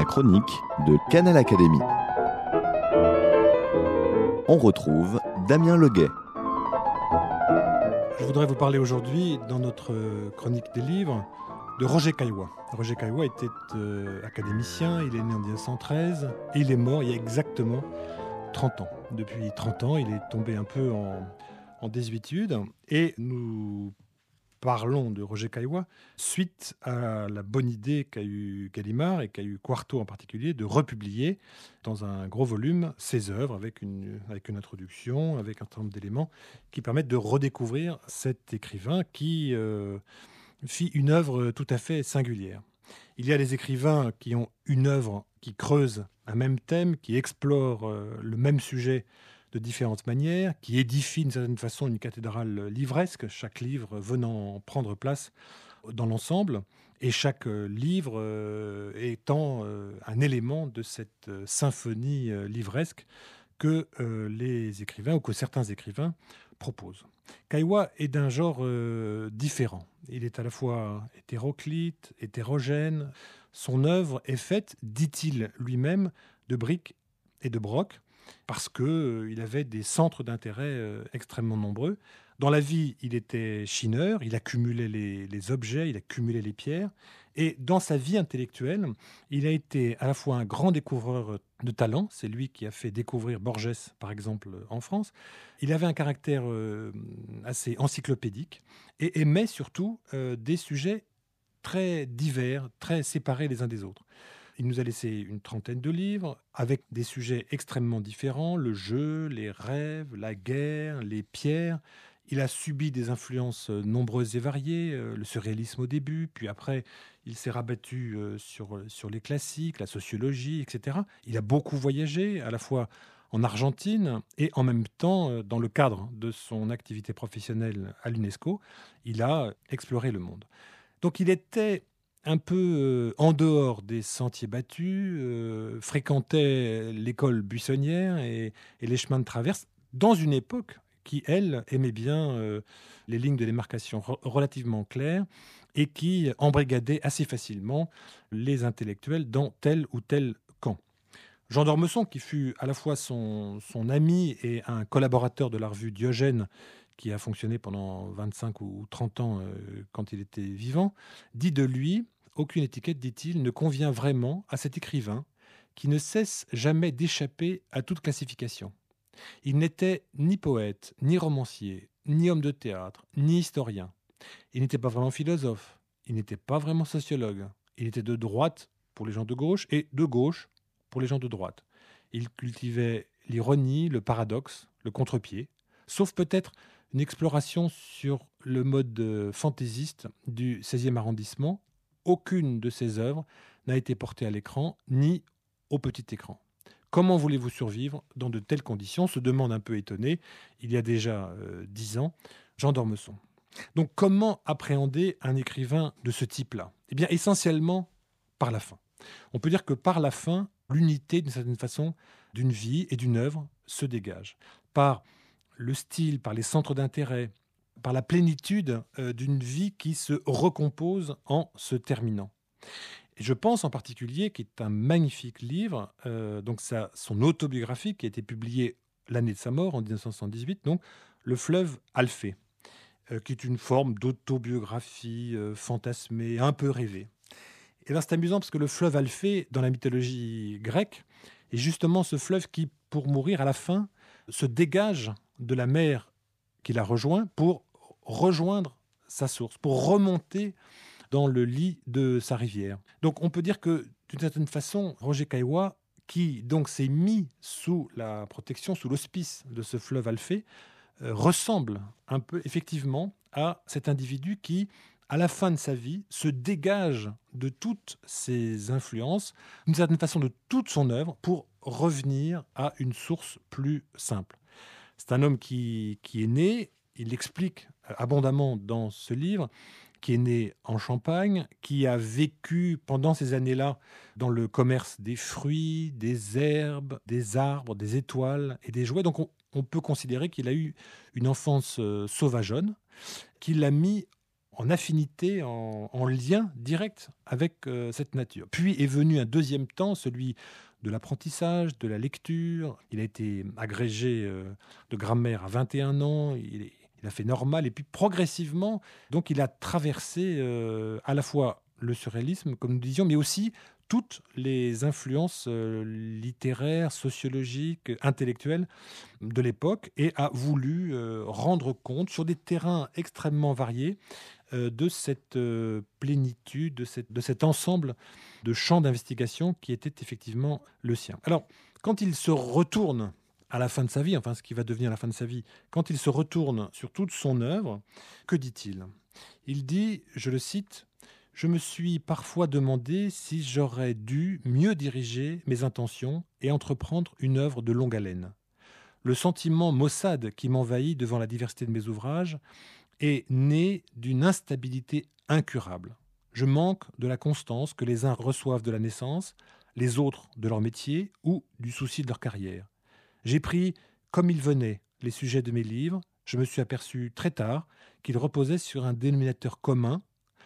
chronique de Canal Académie. On retrouve Damien Leguet. Je voudrais vous parler aujourd'hui, dans notre chronique des livres, de Roger Caillois. Roger Caillois était académicien, il est né en 1913 et il est mort il y a exactement 30 ans. Depuis 30 ans, il est tombé un peu en désuétude et nous parlons de Roger Caillois suite à la bonne idée qu'a eu Gallimard et qu'a eu Quarto en particulier de republier dans un gros volume ses œuvres avec une introduction, avec un certain nombre d'éléments qui permettent de redécouvrir cet écrivain qui fit une œuvre tout à fait singulière. Il y a des écrivains qui ont une œuvre qui creuse un même thème, qui explore le même sujet de différentes manières, qui édifie d'une certaine façon une cathédrale livresque, chaque livre venant prendre place dans l'ensemble, et chaque livre étant un élément de cette symphonie livresque que les écrivains, ou que certains écrivains, proposent. Caillois est d'un genre différent. Il est à la fois hétéroclite, hétérogène. Son œuvre est faite, dit-il lui-même, de briques et de broc, parce qu'il avait des centres d'intérêt extrêmement nombreux. Dans la vie, il était chineur, il accumulait les objets, il accumulait les pierres. Et dans sa vie intellectuelle, il a été à la fois un grand découvreur de talent. C'est lui qui a fait découvrir Borges, par exemple, en France. Il avait un caractère assez encyclopédique et aimait surtout des sujets très divers, très séparés les uns des autres. Il nous a laissé une trentaine de livres avec des sujets extrêmement différents, le jeu, les rêves, la guerre, les pierres. Il a subi des influences nombreuses et variées, le surréalisme au début, puis après il s'est rabattu sur les classiques, la sociologie, etc. Il a beaucoup voyagé, à la fois en Argentine et en même temps, dans le cadre de son activité professionnelle à l'UNESCO, il a exploré le monde. Donc il était un peu en dehors des sentiers battus, fréquentait l'école buissonnière et les chemins de traverse dans une époque qui, elle, aimait bien les lignes de démarcation relativement claires et qui embrigadait assez facilement les intellectuels dans tel ou tel camp. Jean d'Ormesson, qui fut à la fois son ami et un collaborateur de la revue Diogène, qui a fonctionné pendant 25 ou 30 ans quand il était vivant, dit de lui, aucune étiquette, dit-il, ne convient vraiment à cet écrivain qui ne cesse jamais d'échapper à toute classification. Il n'était ni poète, ni romancier, ni homme de théâtre, ni historien. Il n'était pas vraiment philosophe, il n'était pas vraiment sociologue. Il était de droite pour les gens de gauche et de gauche pour les gens de droite. Il cultivait l'ironie, le paradoxe, le contre-pied, sauf peut-être une exploration sur le mode fantaisiste du 16e arrondissement. Aucune de ses œuvres n'a été portée à l'écran ni au petit écran. Comment voulez-vous survivre dans de telles conditions, se demande un peu étonné, il y a déjà 10 ans, Jean d'Ormesson. Donc comment appréhender un écrivain de ce type-là ? Eh bien essentiellement par la fin. On peut dire que par la fin, l'unité d'une certaine façon d'une vie et d'une œuvre se dégage. Par le style, par les centres d'intérêt, par la plénitude d'une vie qui se recompose en se terminant. Et je pense en particulier qu'il est un magnifique livre, son autobiographie qui a été publiée l'année de sa mort, en 1978, donc Le fleuve Alphée, qui est une forme d'autobiographie fantasmée, un peu rêvée. Et là, c'est amusant parce que le fleuve Alphée, dans la mythologie grecque, est justement ce fleuve qui, pour mourir à la fin, se dégage de la mer qu'il a rejoint pour rejoindre sa source, pour remonter dans le lit de sa rivière. Donc on peut dire que, d'une certaine façon, Roger Caillois, qui donc s'est mis sous la protection, sous l'hospice de ce fleuve Alphée, ressemble un peu effectivement à cet individu qui, à la fin de sa vie, se dégage de toutes ses influences, d'une certaine façon de toute son œuvre, pour revenir à une source plus simple. C'est un homme qui est né, il l'explique abondamment dans ce livre, qui est né en Champagne, qui a vécu pendant ces années-là dans le commerce des fruits, des herbes, des arbres, des étoiles et des jouets. Donc on peut considérer qu'il a eu une enfance sauvageonne, qu'il a mis en affinité, en lien direct avec cette nature. Puis est venu un deuxième temps, celui de l'apprentissage, de la lecture. Il a été agrégé de grammaire à 21 ans, il a fait normal, et puis progressivement, donc il a traversé à la fois le surréalisme, comme nous disions, mais aussi toutes les influences littéraires, sociologiques, intellectuelles de l'époque, et a voulu rendre compte sur des terrains extrêmement variés de cette plénitude, de cet ensemble de champs d'investigation qui était effectivement le sien. Alors, quand il se retourne à la fin de sa vie, enfin ce qui va devenir la fin de sa vie, quand il se retourne sur toute son œuvre, que dit-il ? Il dit, je le cite, « Je me suis parfois demandé si j'aurais dû mieux diriger mes intentions et entreprendre une œuvre de longue haleine. Le sentiment maussade qui m'envahit devant la diversité de mes ouvrages est né d'une instabilité incurable. Je manque de la constance que les uns reçoivent de la naissance, les autres de leur métier ou du souci de leur carrière. J'ai pris, comme il venait, les sujets de mes livres. Je me suis aperçu très tard qu'ils reposaient sur un dénominateur commun,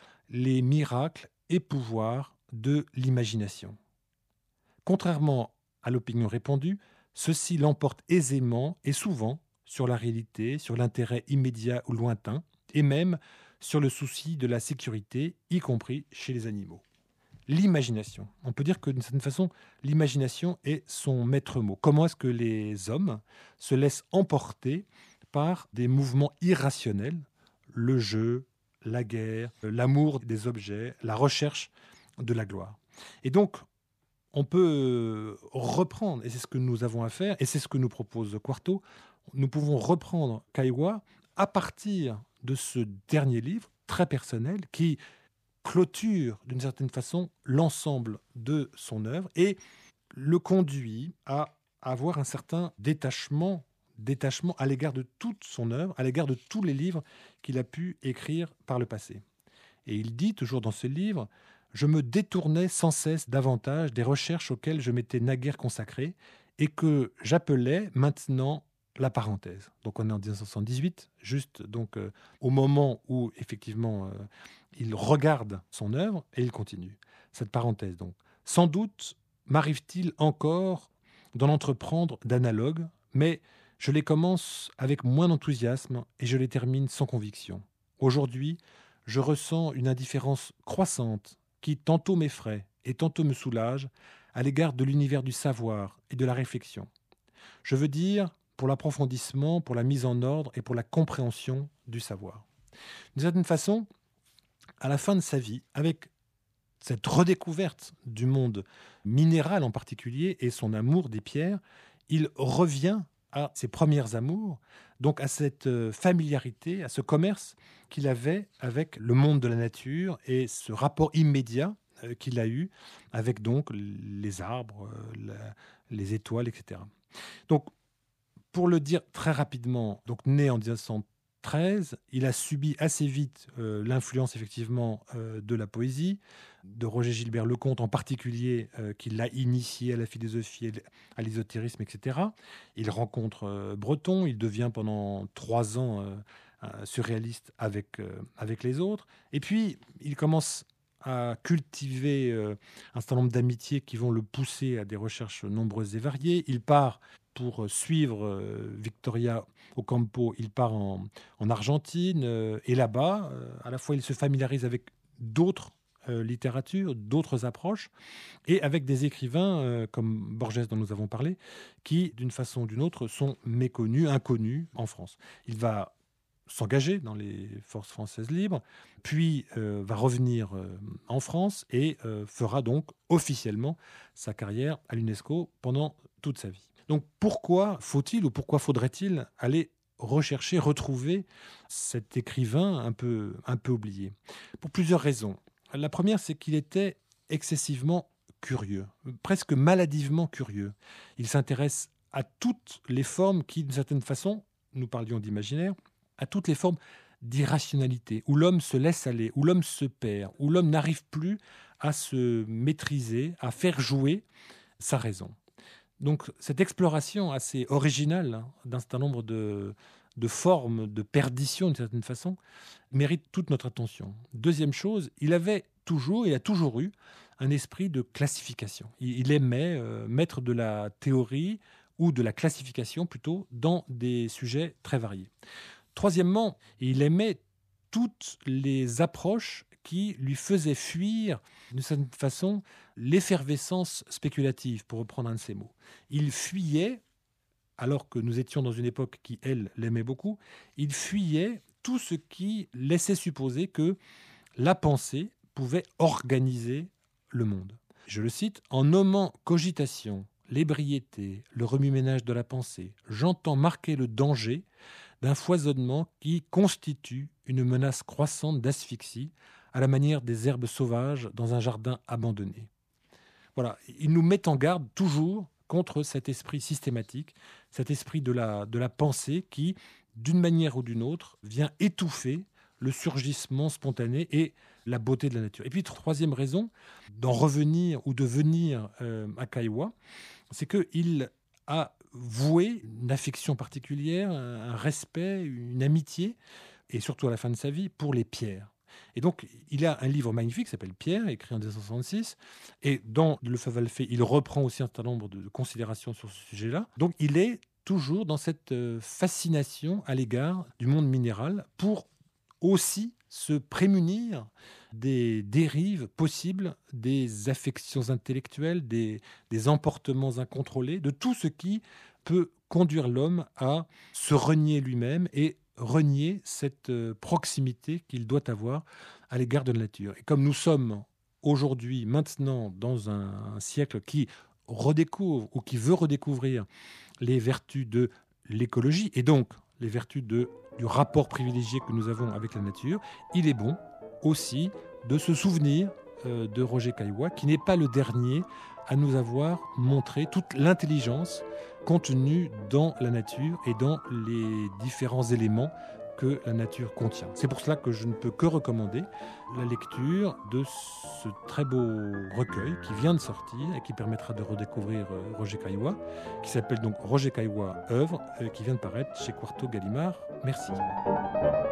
les miracles et pouvoirs de l'imagination. Contrairement à l'opinion répandue, ceci l'emporte aisément et souvent sur la réalité, sur l'intérêt immédiat ou lointain, et même sur le souci de la sécurité, y compris chez les animaux. » L'imagination. On peut dire que d'une certaine façon, l'imagination est son maître mot. Comment est-ce que les hommes se laissent emporter par des mouvements irrationnels, le jeu, la guerre, l'amour des objets, la recherche de la gloire. Et donc, on peut reprendre, et c'est ce que nous avons à faire, et c'est ce que nous propose Quarto, nous pouvons reprendre Caillois à partir de ce dernier livre, très personnel, qui clôture d'une certaine façon l'ensemble de son œuvre et le conduit à avoir un certain détachement à l'égard de toute son œuvre, à l'égard de tous les livres qu'il a pu écrire par le passé. Et il dit toujours dans ce livre, « Je me détournais sans cesse davantage des recherches auxquelles je m'étais naguère consacré et que j'appelais maintenant la parenthèse. » Donc on est en 1978, juste donc au moment où effectivement il regarde son œuvre et il continue. Cette parenthèse donc. « Sans doute m'arrive-t-il encore d'en entreprendre d'analogues, mais je les commence avec moins d'enthousiasme et je les termine sans conviction. Aujourd'hui, je ressens une indifférence croissante qui tantôt m'effraie et tantôt me soulage à l'égard de l'univers du savoir et de la réflexion. Je veux dire pour l'approfondissement, pour la mise en ordre et pour la compréhension du savoir. » D'une certaine façon, à la fin de sa vie, avec cette redécouverte du monde minéral en particulier et son amour des pierres, il revient à ses premières amours, donc à cette familiarité, à ce commerce qu'il avait avec le monde de la nature et ce rapport immédiat qu'il a eu avec donc les arbres, les étoiles, etc. Donc, pour le dire très rapidement, donc né en 1913, il a subi assez vite l'influence effectivement de la poésie, de Roger Gilbert Lecomte en particulier, qui l'a initié à la philosophie, à l'ésotérisme, etc. Il rencontre Breton, il devient pendant 3 ans surréaliste avec les autres. Et puis, il commence à cultiver un certain nombre d'amitiés qui vont le pousser à des recherches nombreuses et variées. Il part pour suivre Victoria Ocampo, il part en Argentine, et là-bas, à la fois il se familiarise avec d'autres littératures, d'autres approches, et avec des écrivains comme Borges dont nous avons parlé, qui d'une façon ou d'une autre sont méconnus, inconnus en France. Il va s'engager dans les forces françaises libres, puis va revenir en France et fera donc officiellement sa carrière à l'UNESCO pendant toute sa vie. Donc pourquoi faut-il ou pourquoi faudrait-il aller rechercher, retrouver cet écrivain un peu oublié ? Pour plusieurs raisons. La première, c'est qu'il était excessivement curieux, presque maladivement curieux. Il s'intéresse à toutes les formes qui, d'une certaine façon, nous parlions d'imaginaire, à toutes les formes d'irrationalité, où l'homme se laisse aller, où l'homme se perd, où l'homme n'arrive plus à se maîtriser, à faire jouer sa raison. Donc cette exploration assez originale d'un certain nombre de forme de perdition d'une certaine façon, mérite toute notre attention. Deuxième chose, il a toujours eu un esprit de classification. Il aimait mettre de la théorie ou de la classification plutôt dans des sujets très variés. Troisièmement, il aimait toutes les approches qui lui faisaient fuir, d'une certaine façon, l'effervescence spéculative, pour reprendre un de ses mots. Il fuyait, alors que nous étions dans une époque qui, elle, l'aimait beaucoup, il fuyait tout ce qui laissait supposer que la pensée pouvait organiser le monde. Je le cite, « En nommant cogitation, l'ébriété, le remue-ménage de la pensée, j'entends marquer le danger d'un foisonnement qui constitue une menace croissante d'asphyxie à la manière des herbes sauvages dans un jardin abandonné. » Voilà, il nous met en garde toujours contre cet esprit systématique, cet esprit de la pensée qui, d'une manière ou d'une autre, vient étouffer le surgissement spontané et la beauté de la nature. Et puis, troisième raison d'en revenir ou de venir à Caillois, c'est qu'il a voué une affection particulière, un respect, une amitié, et surtout à la fin de sa vie, pour les pierres. Et donc, il a un livre magnifique qui s'appelle Pierre, écrit en 1966. Et dans Le Feu Valfé, il reprend aussi un certain nombre de considérations sur ce sujet-là. Donc, il est toujours dans cette fascination à l'égard du monde minéral pour aussi se prémunir des dérives possibles, des affections intellectuelles, des emportements incontrôlés, de tout ce qui peut conduire l'homme à se renier lui-même et renier cette proximité qu'il doit avoir à l'égard de la nature. Et comme nous sommes aujourd'hui, maintenant, dans un siècle qui redécouvre ou qui veut redécouvrir les vertus de l'écologie et donc les vertus du rapport privilégié que nous avons avec la nature, il est bon aussi de se souvenir de Roger Caillois, qui n'est pas le dernier à nous avoir montré toute l'intelligence contenue dans la nature et dans les différents éléments que la nature contient. C'est pour cela que je ne peux que recommander la lecture de ce très beau recueil qui vient de sortir et qui permettra de redécouvrir Roger Caillois, qui s'appelle donc Roger Caillois œuvre, qui vient de paraître chez Quarto Gallimard. Merci.